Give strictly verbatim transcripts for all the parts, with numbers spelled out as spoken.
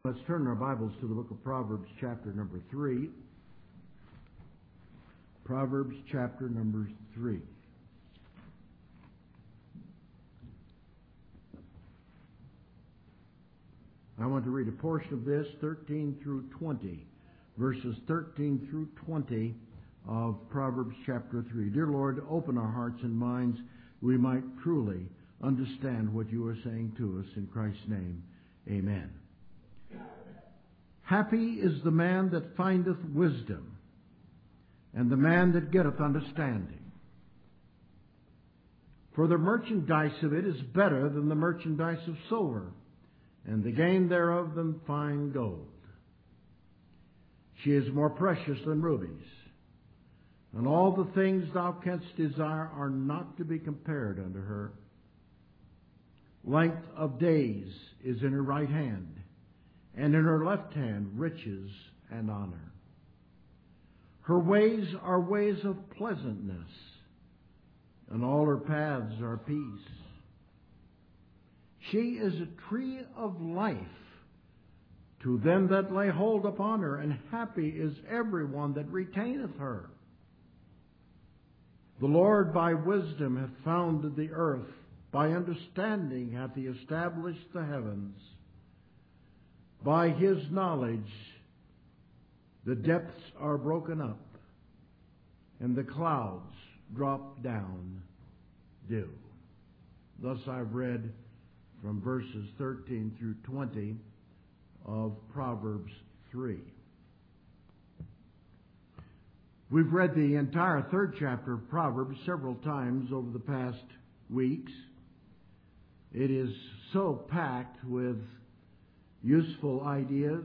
Let's turn our Bibles to the book of Proverbs, chapter number three. Proverbs, chapter number three. I want to read a portion of this, thirteen through twenty, verses thirteen through twenty of Proverbs, chapter three. Dear Lord, open our hearts and minds, we might truly understand what you are saying to us. In Christ's name, amen. Happy is the man that findeth wisdom, and the man that getteth understanding. For the merchandise of it is better than the merchandise of silver, and the gain thereof than fine gold. She is more precious than rubies, and all the things thou canst desire are not to be compared unto her. Length of days is in her right hand, and in her left hand riches and honor. Her ways are ways of pleasantness, and all her paths are peace. She is a tree of life to them that lay hold upon her, and happy is every one that retaineth her. The Lord by wisdom hath founded the earth, by understanding hath he established the heavens. By his knowledge the depths are broken up, and the clouds drop down dew. Thus I've read from verses thirteen through twenty of Proverbs three. We've read the entire third chapter of Proverbs several times over the past weeks. It is so packed with useful ideas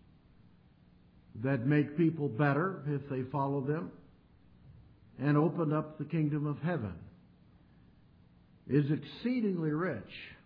that make people better if they follow them and open up the kingdom of heaven. It is exceedingly rich,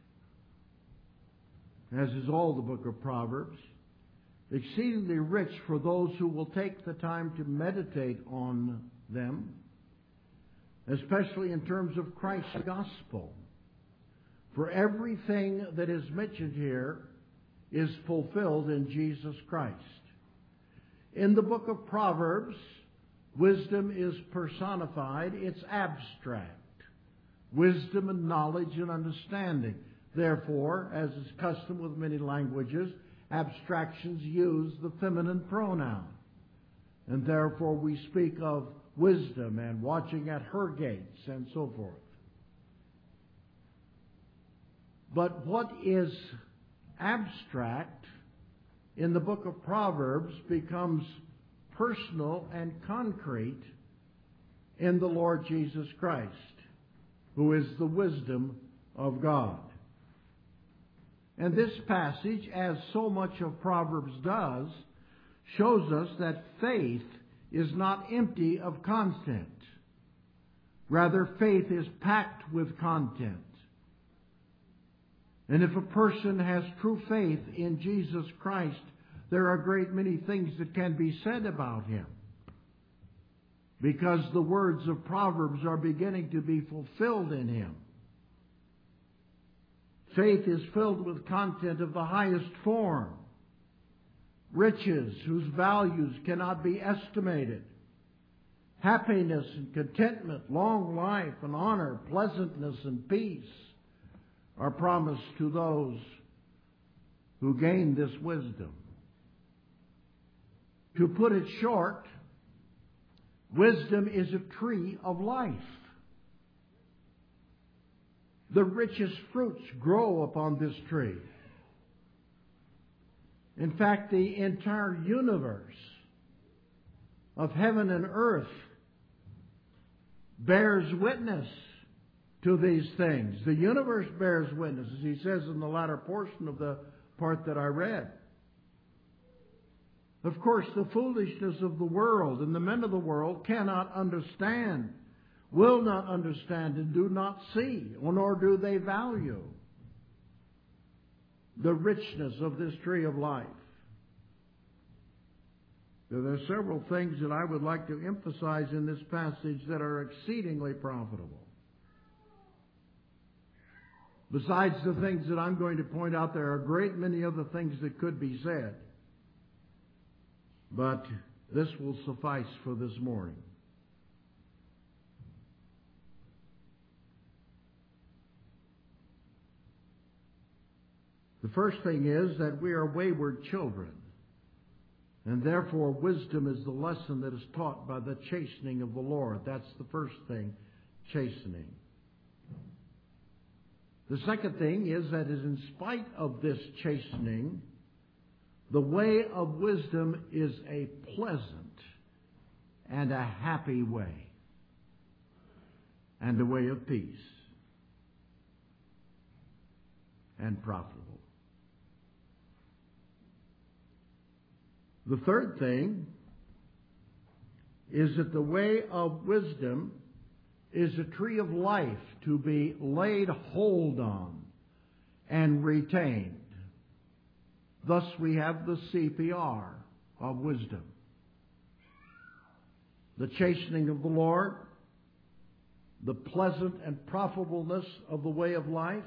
as is all the book of Proverbs, exceedingly rich for those who will take the time to meditate on them, especially in terms of Christ's gospel. For everything that is mentioned here is fulfilled in Jesus Christ. In the book of Proverbs, wisdom is personified. It's abstract. Wisdom and knowledge and understanding. Therefore, as is custom with many languages, abstractions use the feminine pronoun. And therefore we speak of wisdom and watching at her gates and so forth. But what is abstract in the book of Proverbs becomes personal and concrete in the Lord Jesus Christ, who is the wisdom of God. And this passage, as so much of Proverbs does, shows us that faith is not empty of content. Rather, faith is packed with content. And if a person has true faith in Jesus Christ, there are a great many things that can be said about him, because the words of Proverbs are beginning to be fulfilled in him. Faith is filled with content of the highest form, riches whose values cannot be estimated, happiness and contentment, long life and honor, pleasantness and peace are promised to those who gain this wisdom. To put it short, wisdom is a tree of life. The richest fruits grow upon this tree. In fact, the entire universe of heaven and earth bears witness to these things. The universe bears witness, as he says in the latter portion of the part that I read. Of course, the foolishness of the world and the men of the world cannot understand, will not understand, and do not see, nor do they value the richness of this tree of life. There are several things that I would like to emphasize in this passage that are exceedingly profitable. Besides the things that I'm going to point out, there are a great many other things that could be said. But this will suffice for this morning. The first thing is that we are wayward children, and therefore wisdom is the lesson that is taught by the chastening of the Lord. That's the first thing, chastening. The second thing is that in spite of this chastening, the way of wisdom is a pleasant and a happy way, and a way of peace and profitable. The third thing is that the way of wisdom is a tree of life to be laid hold on and retained. Thus we have the C P R of wisdom. The chastening of the Lord, the pleasant and profitableness of the way of life,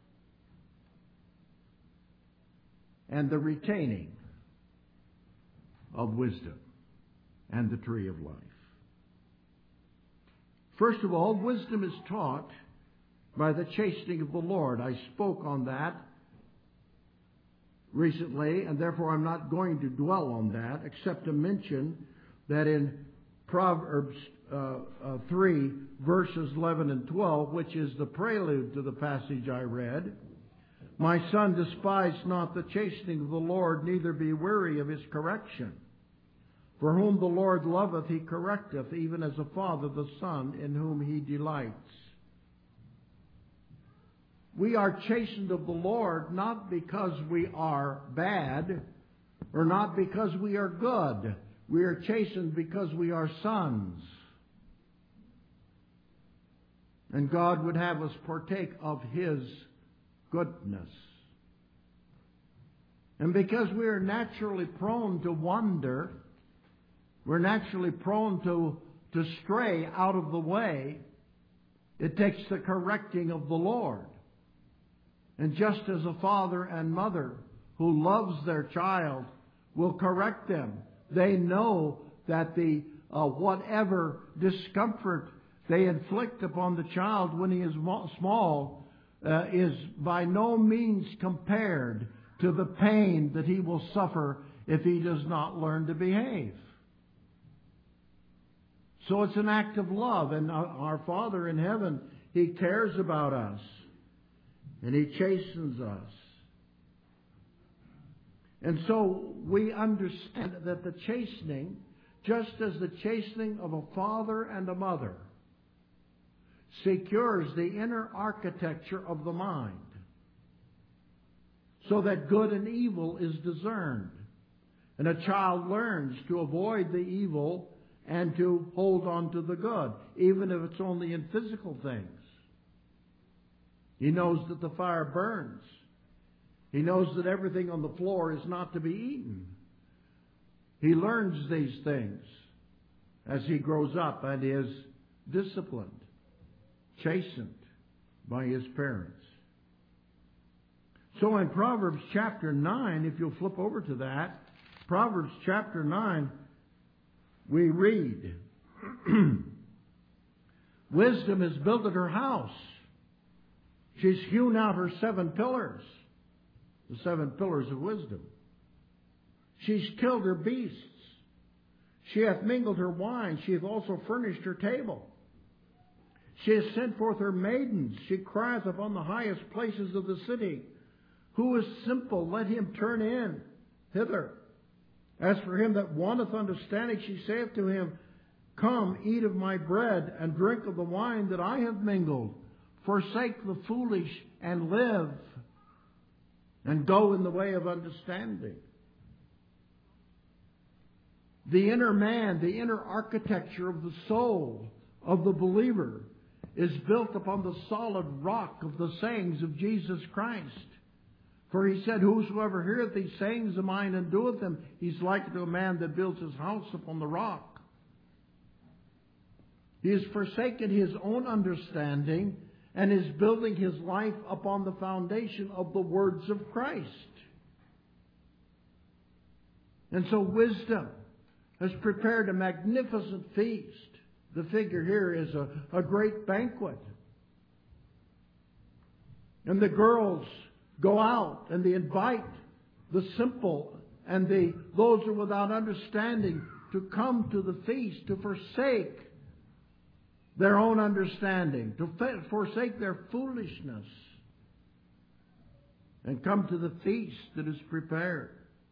and the retaining of wisdom and the tree of life. First of all, wisdom is taught by the chastening of the Lord. I spoke on that recently, and therefore I'm not going to dwell on that, except to mention that in Proverbs uh, uh, three, verses eleven and twelve, which is the prelude to the passage I read, "My son, despise not the chastening of the Lord, neither be weary of his correction. For whom the Lord loveth, he correcteth, even as a father the son in whom he delights." We are chastened of the Lord not because we are bad, or not because we are good. We are chastened because we are sons. And God would have us partake of His goodness. And because we are naturally prone to wander, we're naturally prone to, to stray out of the way, it takes the correcting of the Lord. And just as a father and mother who loves their child will correct them, they know that the uh, whatever discomfort they inflict upon the child when he is small uh, is by no means compared to the pain that he will suffer if he does not learn to behave. So it's an act of love, and our Father in heaven, He cares about us, and He chastens us. And so we understand that the chastening, just as the chastening of a father and a mother, secures the inner architecture of the mind, so that good and evil is discerned. And a child learns to avoid the evil and to hold on to the good, even if it's only in physical things. He knows that the fire burns. He knows that everything on the floor is not to be eaten. He learns these things as he grows up and is disciplined, chastened by his parents. So in Proverbs chapter nine, if you'll flip over to that, Proverbs chapter nine, we read, "Wisdom is built at her house. She's hewn out her seven pillars." The seven pillars of wisdom. "She's killed her beasts. She hath mingled her wine. She hath also furnished her table. She has sent forth her maidens. She crieth upon the highest places of the city. Who is simple? Let him turn in hither. As for him that wanteth understanding, she saith to him, Come, eat of my bread, and drink of the wine that I have mingled. Forsake the foolish, and live, and go in the way of understanding." The inner man, the inner architecture of the soul of the believer is built upon the solid rock of the sayings of Jesus Christ. For He said, "Whosoever heareth these sayings of mine and doeth them, he's like to a man that builds his house upon the rock." He has forsaken his own understanding and is building his life upon the foundation of the words of Christ. And so wisdom has prepared a magnificent feast. The figure here is a, a great banquet. And the girls go out and they invite the simple and the those who are without understanding to come to the feast, to forsake their own understanding, to forsake their foolishness, and come to the feast that is prepared.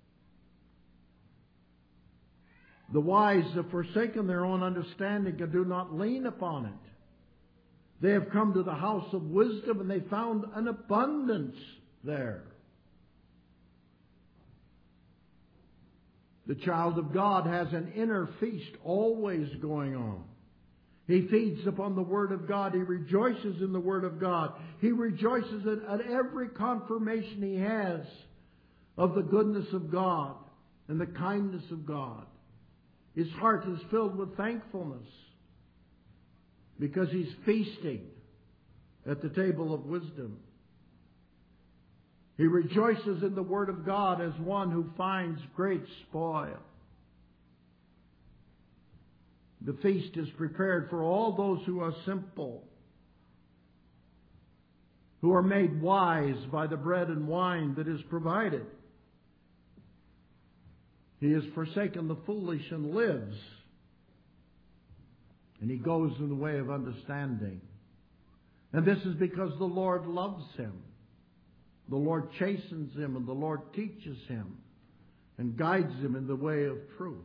The wise have forsaken their own understanding and do not lean upon it. They have come to the house of wisdom and they found an abundance there. The child of God has an inner feast always going on. He feeds upon the Word of God. He rejoices in the Word of God. He rejoices at, at every confirmation he has of the goodness of God and the kindness of God. His heart is filled with thankfulness because he's feasting at the table of wisdom. He rejoices in the Word of God as one who finds great spoil. The feast is prepared for all those who are simple, who are made wise by the bread and wine that is provided. He has forsaken the foolish and lives, and he goes in the way of understanding. And this is because the Lord loves him. The Lord chastens him, and the Lord teaches him and guides him in the way of truth.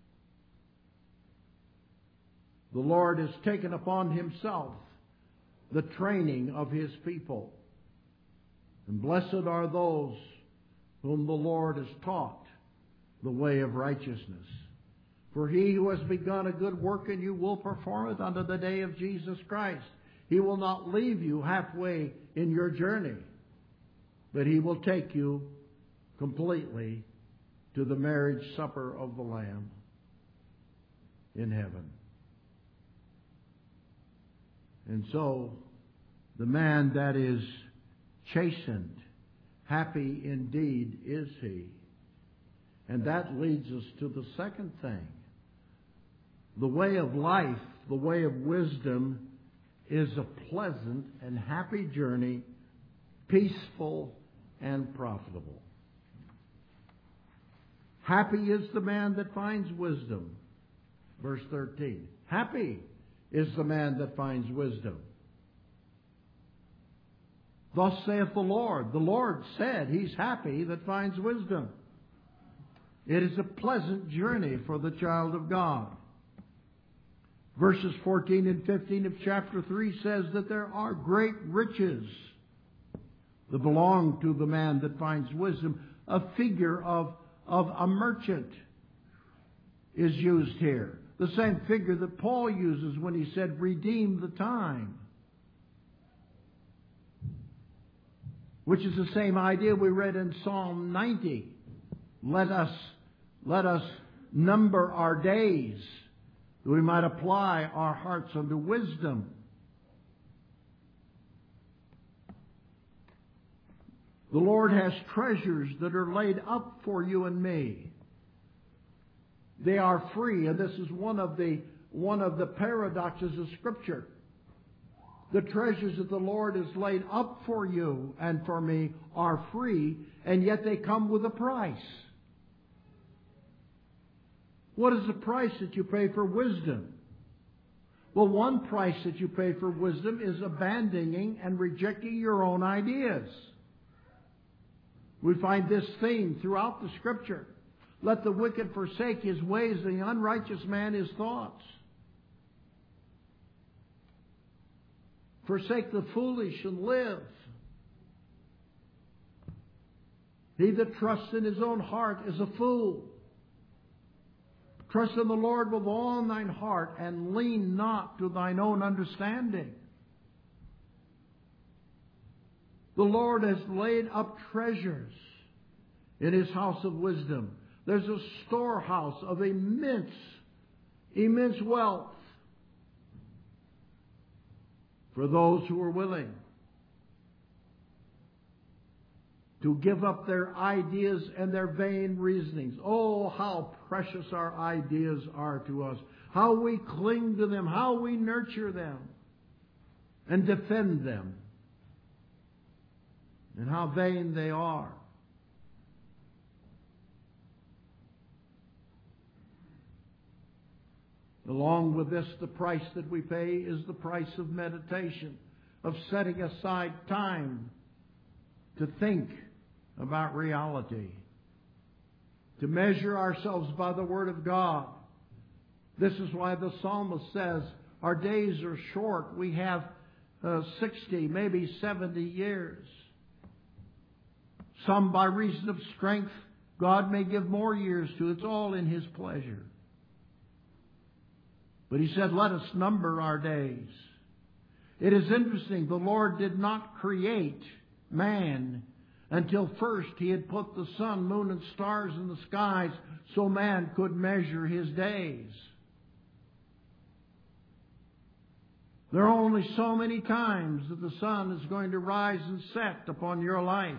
The Lord has taken upon himself the training of his people. And blessed are those whom the Lord has taught the way of righteousness. For he who has begun a good work in you will perform it unto the day of Jesus Christ. He will not leave you halfway in your journey, but he will take you completely to the marriage supper of the Lamb in heaven. And so, the man that is chastened, happy indeed is he. And that leads us to the second thing. The way of life, the way of wisdom, is a pleasant and happy journey, peaceful and profitable. Happy is the man that finds wisdom. Verse thirteen. Happy is the man that finds wisdom. Thus saith the Lord. The Lord said he's happy that finds wisdom. It is a pleasant journey for the child of God. Verses fourteen and fifteen of chapter three says that there are great riches that belong to the man that finds wisdom. A figure of, of a merchant is used here. The same figure that Paul uses when he said, redeem the time. Which is the same idea we read in Psalm ninety. Let us, let us number our days, that we might apply our hearts unto wisdom. The Lord has treasures that are laid up for you and me. They are free, and this is one of the one of the paradoxes of Scripture. The treasures that the Lord has laid up for you and for me are free, and yet they come with a price. What is the price that you pay for wisdom? Well, one price that you pay for wisdom is abandoning and rejecting your own ideas. We find this theme throughout the Scripture. Let the wicked forsake his ways, and the unrighteous man his thoughts. Forsake the foolish and live. He that trusts in his own heart is a fool. Trust in the Lord with all thine heart, and lean not to thine own understanding. The Lord has laid up treasures in his house of wisdom. There's a storehouse of immense, immense wealth for those who are willing to give up their ideas and their vain reasonings. Oh, how precious our ideas are to us. How we cling to them. How we nurture them and defend them. And how vain they are. Along with this, the price that we pay is the price of meditation, of setting aside time to think about reality, to measure ourselves by the Word of God. This is why the psalmist says, our days are short. We have uh, sixty, maybe seventy years. Some, by reason of strength, God may give more years to. It's all in His pleasure. But He said, let us number our days. It is interesting, the Lord did not create man until first He had put the sun, moon, and stars in the skies so man could measure his days. There are only so many times that the sun is going to rise and set upon your life.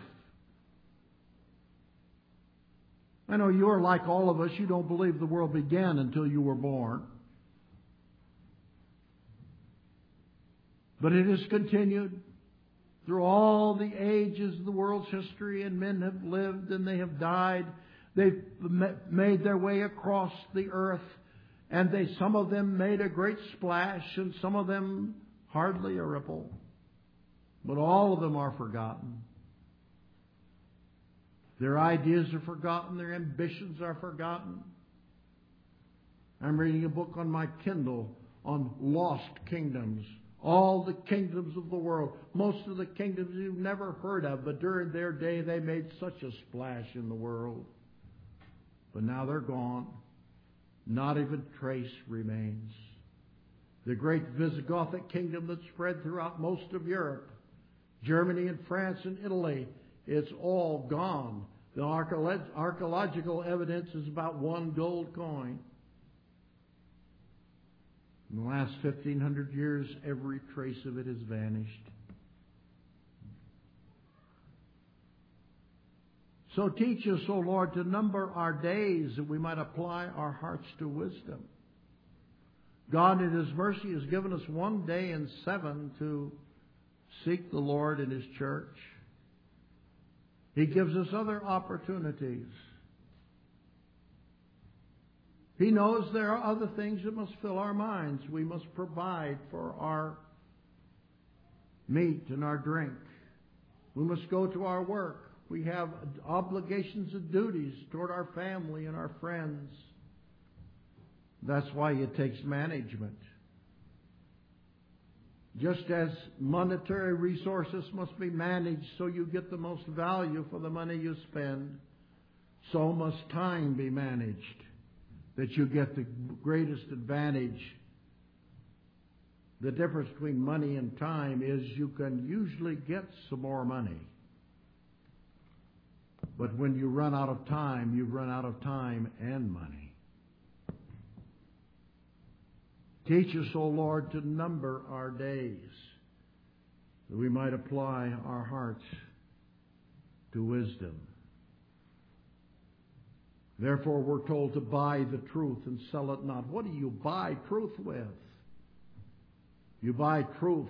I know you're like all of us. You don't believe the world began until you were born. But it has continued through all the ages of the world's history, and men have lived and they have died. They've made their way across the earth, and they, some of them made a great splash, and some of them hardly a ripple. But all of them are forgotten. Their ideas are forgotten. Their ambitions are forgotten. I'm reading a book on my Kindle on lost kingdoms. All the kingdoms of the world. Most of the kingdoms you've never heard of, but during their day they made such a splash in the world. But now they're gone. Not even trace remains. The great Visigothic kingdom that spread throughout most of Europe, Germany and France and Italy, it's all gone. The archaeological evidence is about one gold coin. In the last fifteen hundred years, every trace of it has vanished. So teach us, O Lord, to number our days that we might apply our hearts to wisdom. God, in His mercy, has given us one day in seven to seek the Lord in His church. He gives us other opportunities. He knows there are other things that must fill our minds. We must provide for our meat and our drink. We must go to our work. We have obligations and duties toward our family and our friends. That's why it takes management. Just as monetary resources must be managed so you get the most value for the money you spend, so must time be managed, that you get the greatest advantage. The difference between money and time is you can usually get some more money. But when you run out of time, you've run out of time and money. Teach us, O Lord, to number our days, that we might apply our hearts to wisdom. Therefore, we're told to buy the truth and sell it not. What do you buy truth with? You buy truth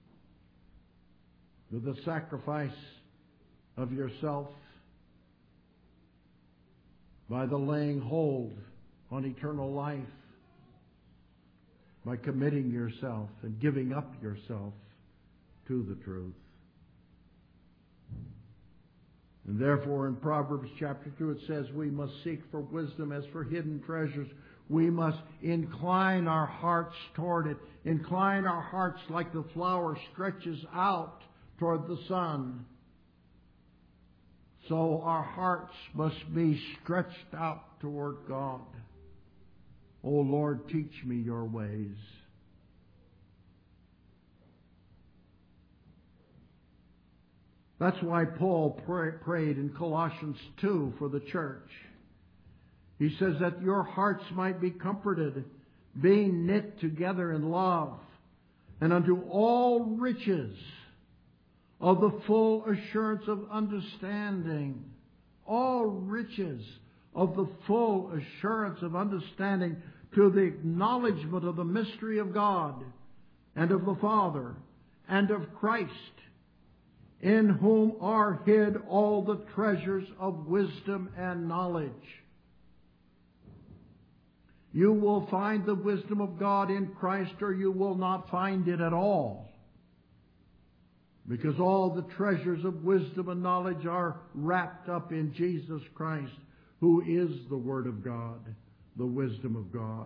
with the sacrifice of yourself, by the laying hold on eternal life, by committing yourself and giving up yourself to the truth. And therefore in Proverbs chapter two it says we must seek for wisdom as for hidden treasures. We must incline our hearts toward it. Incline our hearts like the flower stretches out toward the sun. So our hearts must be stretched out toward God. O Lord, teach me your ways. That's why Paul pray, prayed in Colossians two for the church. He says that your hearts might be comforted, being knit together in love, and unto all riches of the full assurance of understanding. All riches of the full assurance of understanding, to the acknowledgement of the mystery of God and of the Father and of Christ, in whom are hid all the treasures of wisdom and knowledge. You will find the wisdom of God in Christ, or you will not find it at all. Because all the treasures of wisdom and knowledge are wrapped up in Jesus Christ, who is the Word of God, the wisdom of God.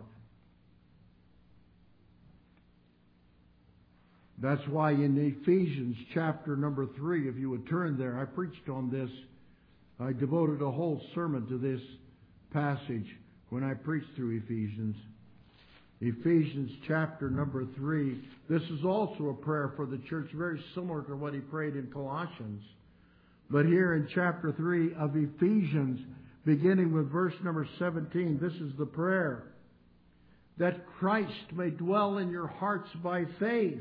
That's why in Ephesians chapter number three, if you would turn there, I preached on this. I devoted a whole sermon to this passage when I preached through Ephesians. Ephesians chapter number three. This is also a prayer for the church, very similar to what he prayed in Colossians. But here in chapter three of Ephesians, beginning with verse number seventeen, this is the prayer. That Christ may dwell in your hearts by faith,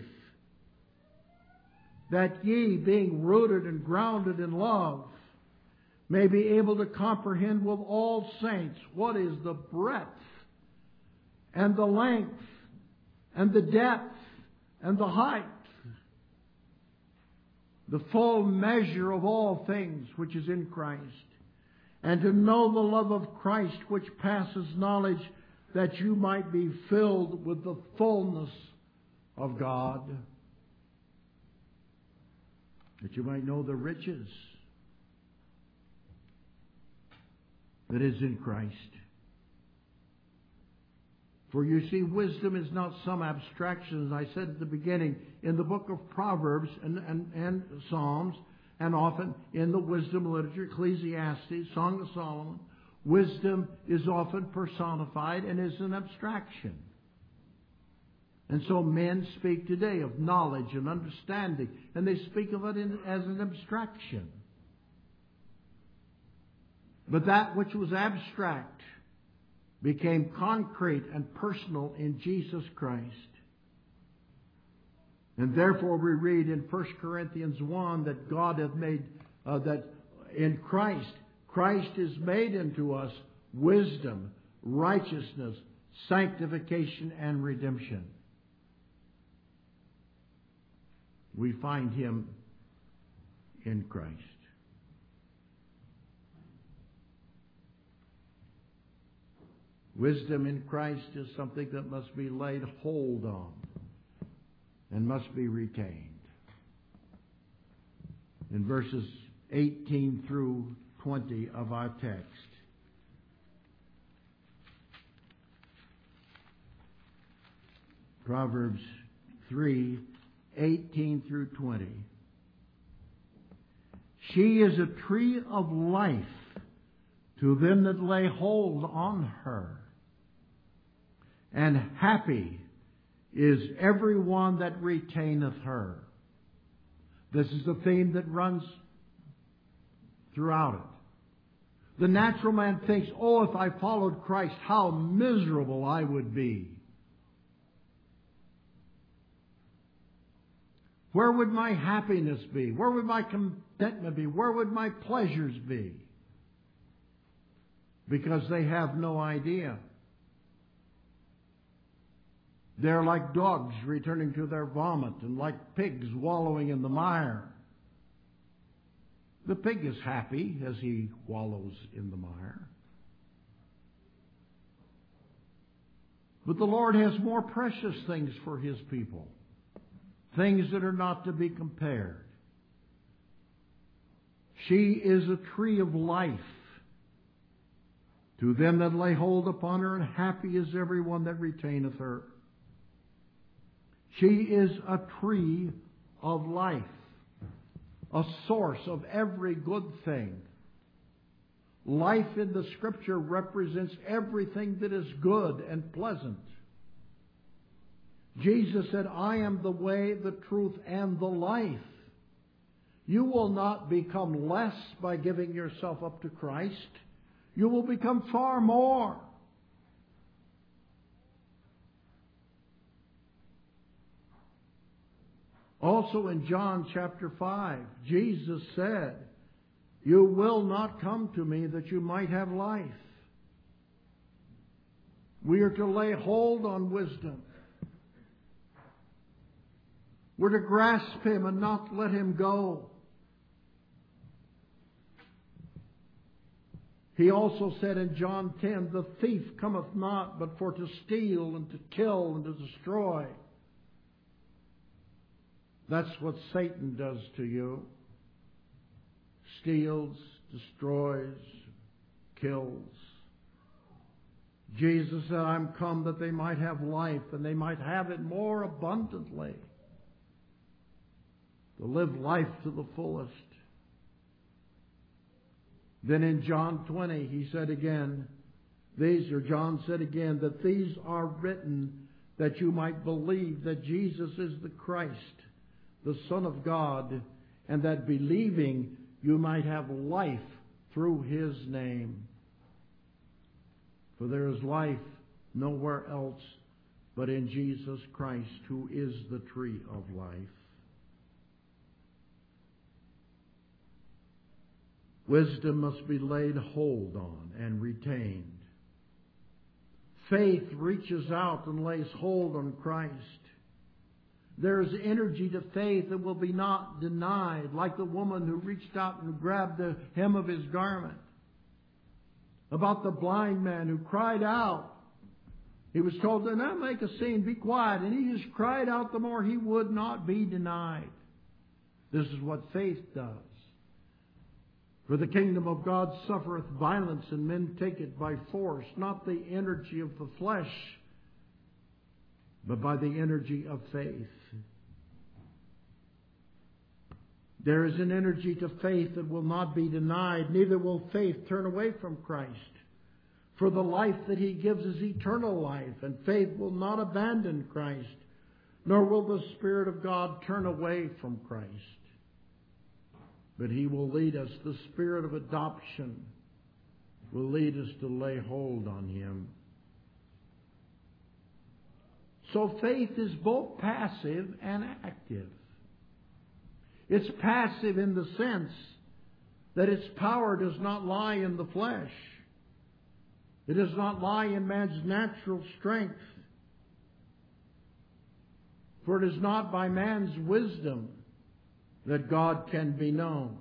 that ye, being rooted and grounded in love, may be able to comprehend with all saints what is the breadth and the length and the depth and the height, the full measure of all things which is in Christ, and to know the love of Christ which passes knowledge, that you might be filled with the fullness of God, that you might know the riches that is in Christ. For you see, wisdom is not some abstraction, as I said at the beginning, in the book of Proverbs and, and, and Psalms, and often in the wisdom literature, Ecclesiastes, Song of Solomon. Wisdom is often personified and is an abstraction. And so men speak today of knowledge and understanding, and they speak of it in, as an abstraction. But that which was abstract became concrete and personal in Jesus Christ. And therefore we read in First Corinthians one that God hath made, uh, that in Christ, Christ is made unto us wisdom, righteousness, sanctification, and redemption. We find Him in Christ. Wisdom in Christ is something that must be laid hold on and must be retained. In verses eighteen through twenty of our text, Proverbs three, eighteen through twenty. She is a tree of life to them that lay hold on her, and happy is every one that retaineth her. This is the theme that runs throughout it. The natural man thinks, oh, if I followed Christ, how miserable I would be. Where would my happiness be? Where would my contentment be? Where would my pleasures be? Because they have no idea. They're like dogs returning to their vomit and like pigs wallowing in the mire. The pig is happy as he wallows in the mire. But the Lord has more precious things for His people. Things that are not to be compared. She is a tree of life to them that lay hold upon her, and happy is every one that retaineth her. She is a tree of life, a source of every good thing. Life in the Scripture represents everything that is good and pleasant. Jesus said, I am the way, the truth, and the life. You will not become less by giving yourself up to Christ. You will become far more. Also in John chapter five, Jesus said, "You will not come to me that you might have life." We are to lay hold on wisdom. We're to grasp Him and not let Him go. He also said in John ten, "The thief cometh not but for to steal and to kill and to destroy." That's what Satan does to you. Steals, destroys, kills. Jesus said, "I'm come that they might have life and they might have it more abundantly." To live life to the fullest. Then in John twenty, he said again, these, or John said again, that these are written that you might believe that Jesus is the Christ, the Son of God, and that believing you might have life through His name. For there is life nowhere else but in Jesus Christ, who is the tree of life. Wisdom must be laid hold on and retained. Faith reaches out and lays hold on Christ. There is energy to faith that will be not denied, like the woman who reached out and grabbed the hem of His garment. About the blind man who cried out. He was told, "Do not make a scene, be quiet." And he just cried out the more. He would not be denied. This is what faith does. For the kingdom of God suffereth violence, and men take it by force, not the energy of the flesh, but by the energy of faith. There is an energy to faith that will not be denied, neither will faith turn away from Christ. For the life that He gives is eternal life, and faith will not abandon Christ, nor will the Spirit of God turn away from Christ. But He will lead us. The Spirit of adoption will lead us to lay hold on Him. So faith is both passive and active. It's passive in the sense that its power does not lie in the flesh. It does not lie in man's natural strength. For it is not by man's wisdom that God can be known.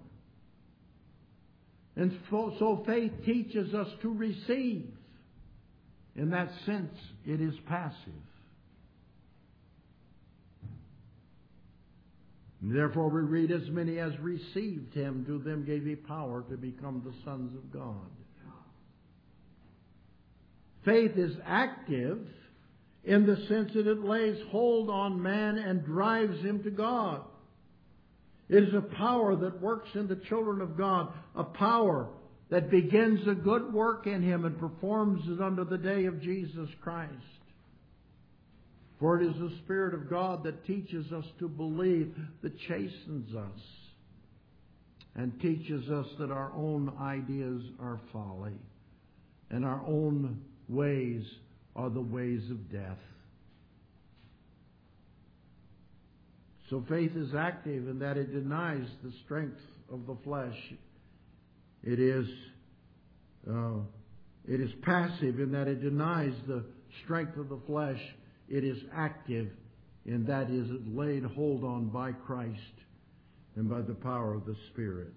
And so faith teaches us to receive. In that sense, it is passive. Therefore we read, "As many as received Him, to them gave He power to become the sons of God." Faith is active in the sense that it lays hold on man and drives him to God. It is a power that works in the children of God, a power that begins a good work in him and performs it unto the day of Jesus Christ. For it is the Spirit of God that teaches us to believe, that chastens us, and teaches us that our own ideas are folly, and our own ways are the ways of death. So faith is active in that it denies the strength of the flesh. It is, uh, it is passive in that it denies the strength of the flesh. It is active in that it is laid hold on by Christ and by the power of the Spirit.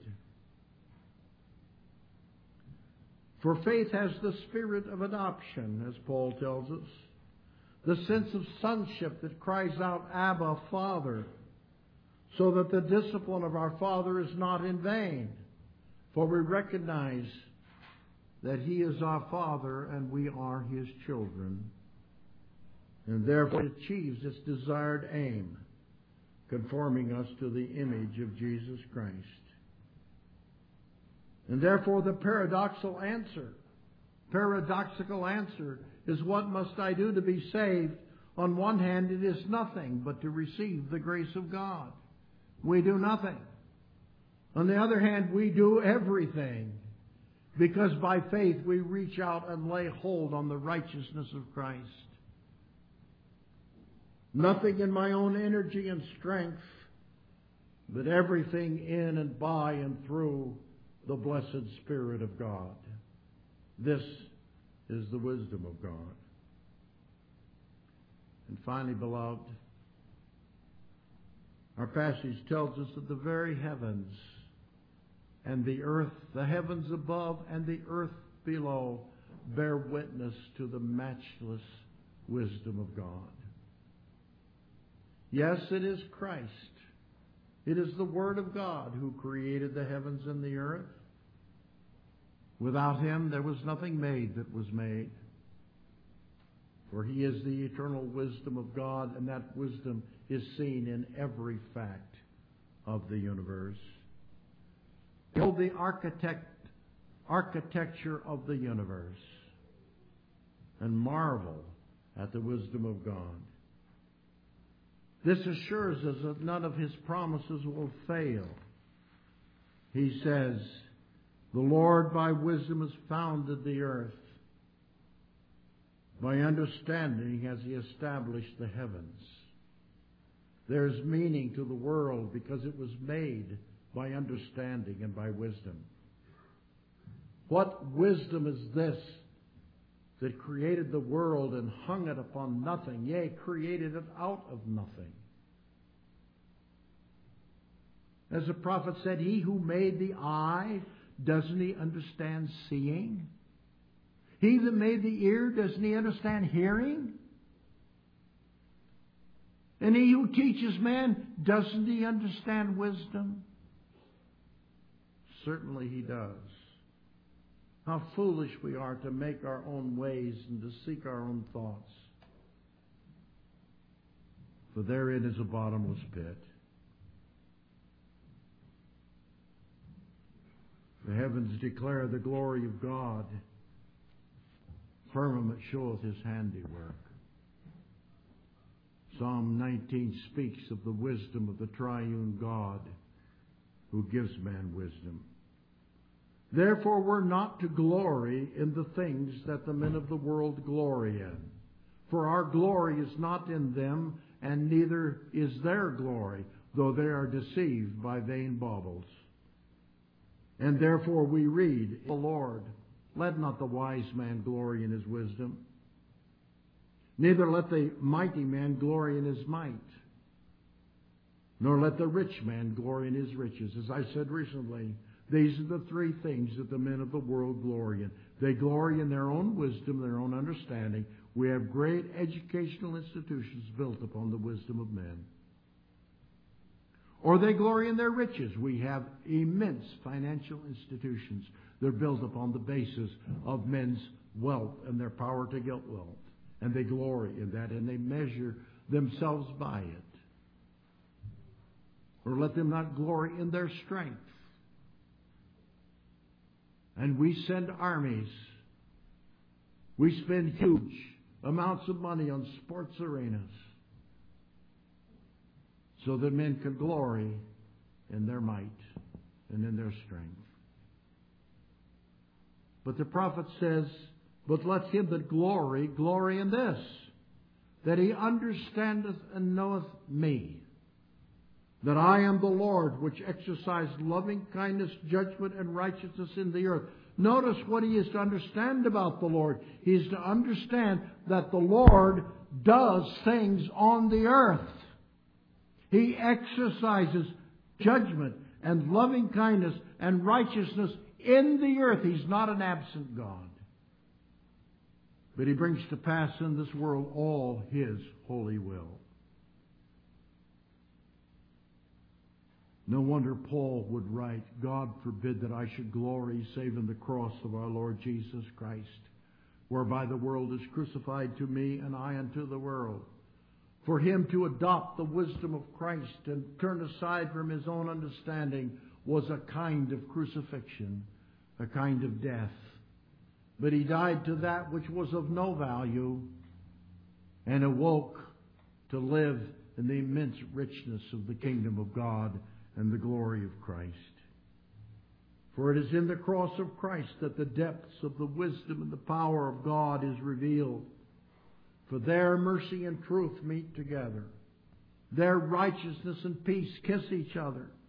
For faith has the spirit of adoption, as Paul tells us, the sense of sonship that cries out, "Abba, Father," so that the discipline of our Father is not in vain. For we recognize that He is our Father and we are His children. And therefore it achieves its desired aim, conforming us to the image of Jesus Christ. And therefore the paradoxical answer, paradoxical answer is, what must I do to be saved? On one hand, it is nothing but to receive the grace of God. We do nothing. On the other hand, we do everything, because by faith we reach out and lay hold on the righteousness of Christ. Nothing in my own energy and strength but everything in and by and through the blessed Spirit of God. This is the wisdom of God. And finally, beloved, our passage tells us that the very heavens and the earth, the heavens above and the earth below, bear witness to the matchless wisdom of God. Yes, it is Christ. It is the Word of God who created the heavens and the earth. Without Him, there was nothing made that was made. For He is the eternal wisdom of God, and that wisdom is seen in every fact of the universe. Behold the architect, architecture of the universe, and marvel at the wisdom of God. This assures us that none of His promises will fail. He says, "The Lord by wisdom has founded the earth. By understanding has He established the heavens." There's meaning to the world because it was made by understanding and by wisdom. What wisdom is this that created the world and hung it upon nothing, yea, created it out of nothing? As the prophet said, He who made the eye, doesn't He understand seeing? He that made the ear, doesn't He understand hearing? And He who teaches man, doesn't He understand wisdom? Certainly He does. How foolish we are to make our own ways and to seek our own thoughts. For therein is a bottomless pit. The heavens declare the glory of God. Firmament showeth His handiwork. Psalm nineteen speaks of the wisdom of the triune God who gives man wisdom. Therefore we're not to glory in the things that the men of the world glory in. For our glory is not in them, and neither is their glory, though they are deceived by vain baubles. And therefore we read, "The Lord, let not the wise man glory in his wisdom, neither let the mighty man glory in his might, nor let the rich man glory in his riches." As I said recently, these are the three things that the men of the world glory in. They glory in their own wisdom, their own understanding. We have great educational institutions built upon the wisdom of men. Or they glory in their riches. We have immense financial institutions. They're built upon the basis of men's wealth and their power to get wealth. And they glory in that, and they measure themselves by it. Or let them not glory in their strength. And we send armies. We spend huge amounts of money on sports arenas so that men can glory in their might and in their strength. But the prophet says, "But let him that glory, glory in this, that he understandeth and knoweth me, that I am the Lord, which exercise loving kindness, judgment, and righteousness in the earth." Notice what he is to understand about the Lord. He is to understand that the Lord does things on the earth. He exercises judgment and loving kindness and righteousness in the earth. He's not an absent God. But He brings to pass in this world all His holy will. No wonder Paul would write, "God forbid that I should glory save in the cross of our Lord Jesus Christ, whereby the world is crucified to me and I unto the world." For him to adopt the wisdom of Christ and turn aside from his own understanding was a kind of crucifixion, a kind of death. But he died to that which was of no value and awoke to live in the immense richness of the kingdom of God and the glory of Christ. For it is in the cross of Christ that the depths of the wisdom and the power of God is revealed. For there mercy and truth meet together. There righteousness and peace kiss each other.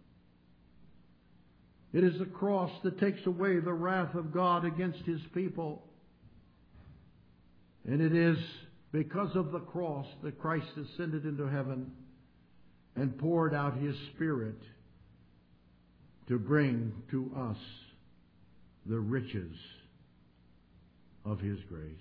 It is the cross that takes away the wrath of God against His people. And it is because of the cross that Christ ascended into heaven and poured out His Spirit to bring to us the riches of His grace.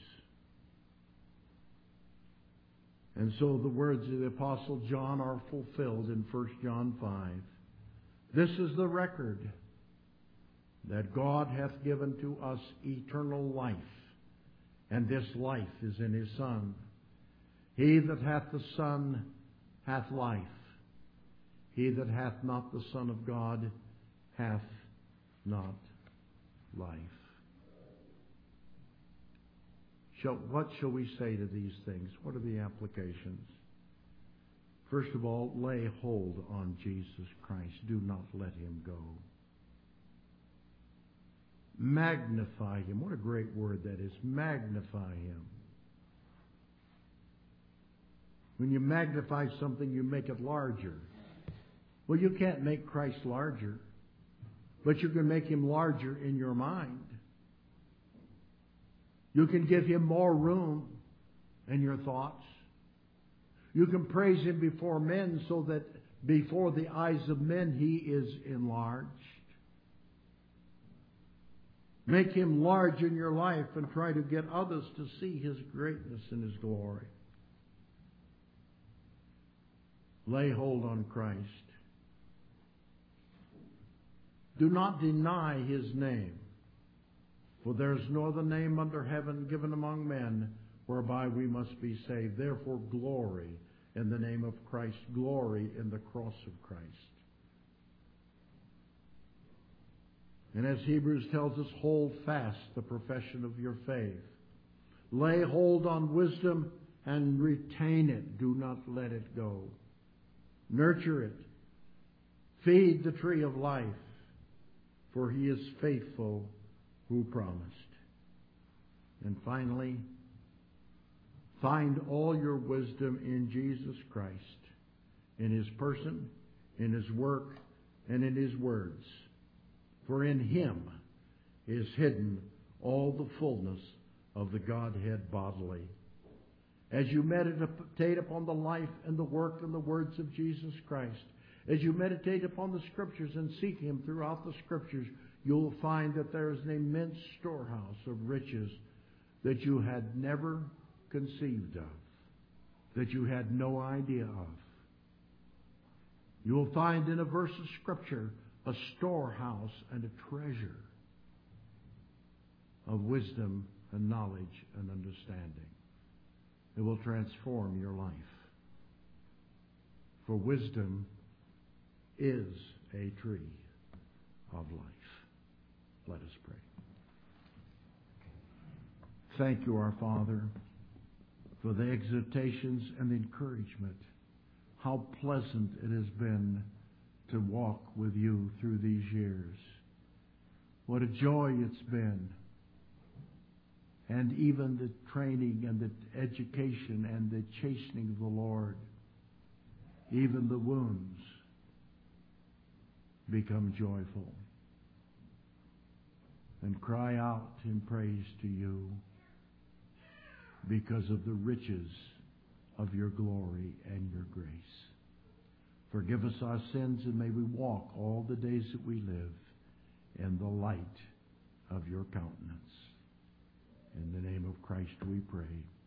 And so the words of the Apostle John are fulfilled in First John five. This is the record, that God hath given to us eternal life, and this life is in His Son. He that hath the Son hath life. He that hath not the Son of God hath not life. Shall, what shall we say to these things? What are the applications? First of all, lay hold on Jesus Christ. Do not let Him go. Magnify Him. What a great word that is. Magnify Him. When you magnify something, you make it larger. Well, you can't make Christ larger, but you can make Him larger in your mind. You can give Him more room in your thoughts. You can praise Him before men so that before the eyes of men He is enlarged. Make Him large in your life and try to get others to see His greatness and His glory. Lay hold on Christ. Do not deny His name, for there is no other name under heaven given among men whereby we must be saved. Therefore, glory in the name of Christ. Glory in the cross of Christ. And as Hebrews tells us, hold fast the profession of your faith. Lay hold on wisdom and retain it. Do not let it go. Nurture it. Feed the tree of life, for He is faithful who promised. And finally, find all your wisdom in Jesus Christ, in His person, in His work, and in His words. For in Him is hidden all the fullness of the Godhead bodily. As you meditate upon the life and the work and the words of Jesus Christ, as you meditate upon the Scriptures and seek Him throughout the Scriptures, you'll find that there is an immense storehouse of riches that you had never conceived of, that you had no idea of. You'll find in a verse of Scripture a storehouse and a treasure of wisdom and knowledge and understanding. It will transform your life. For wisdom is a tree of life. Let us pray. Thank you, our Father, for the exhortations and the encouragement. How pleasant it has been to walk with you through these years. What a joy it's been. And even the training and the education and the chastening of the Lord, even the wounds, become joyful. And cry out in praise to you because of the riches of your glory and your grace. Forgive us our sins, and may we walk all the days that we live in the light of your countenance. In the name of Christ we pray.